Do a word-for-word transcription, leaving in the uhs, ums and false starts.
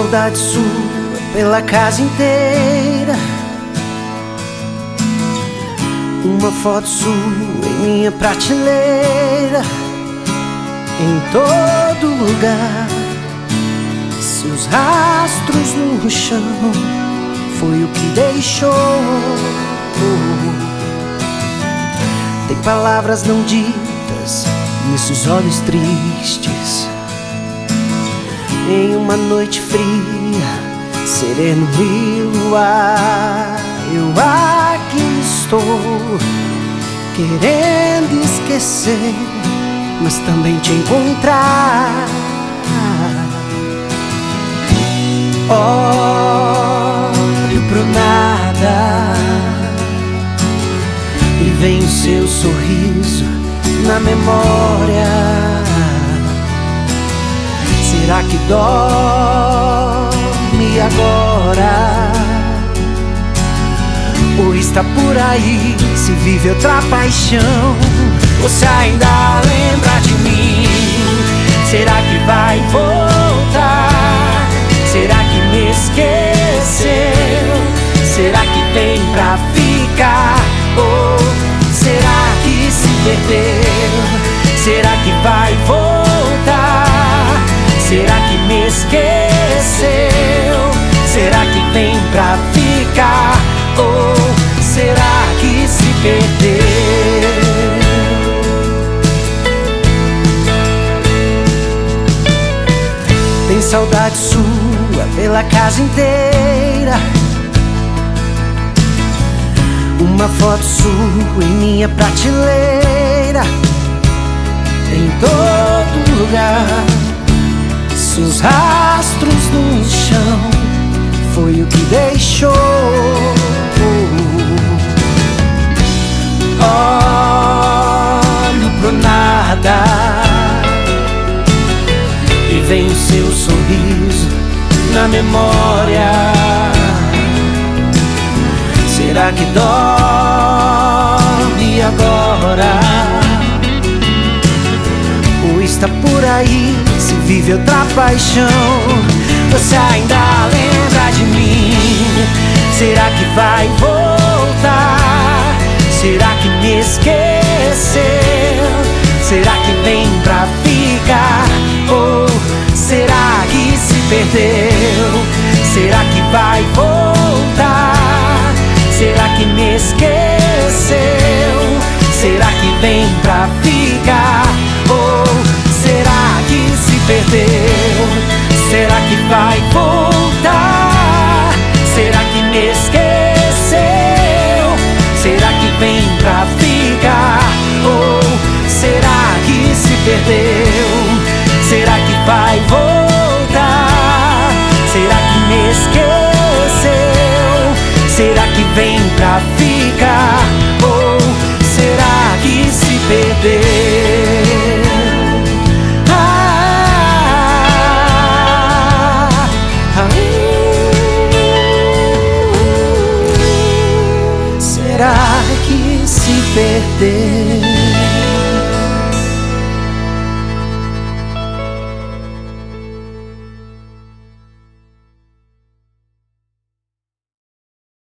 saudade sua pela casa inteira. Uma foto sua em minha prateleira, em todo lugar. Seus rastros no chão foi o que deixou. Tem palavras não ditas nesses olhos tristes. Em uma noite fria, sereno e luar, eu aqui estou, querendo esquecer, mas também te encontrar. Olho pro nada e vem o seu sorriso na memória. Será que dorme agora? Ou está por aí, se vive outra paixão? Você ainda lembra de mim? Será que vai voltar? Será que me esqueceu? Será que vem pra ficar? Ou será que se perdeu? Será que vai voltar? Será que me esqueceu? Será que vem pra ficar? Ou será que se perdeu? Tem saudade sua pela casa inteira. Uma foto sua em minha prateleira, em todo lugar. Seus rastros no chão foi o que deixou. Olho pro nada e vem o seu sorriso na memória. Será que dorme agora? Ou está por aí, se vive outra paixão? Você ainda lembra de mim? Será que vai voltar? Será que me esqueceu? Será que vem pra ficar? Ou será que se perdeu? Será que vai voltar? Será que me esqueceu? Será que vem pra ficar? Ou será que se perdeu? Será que vai voltar? Será que me esqueceu? Será que vem pra ficar? Ou será que se perdeu? Será que vai voltar? Será que me esqueceu? Será que vem pra ficar? Ou será que se perdeu? Será que se perdeu?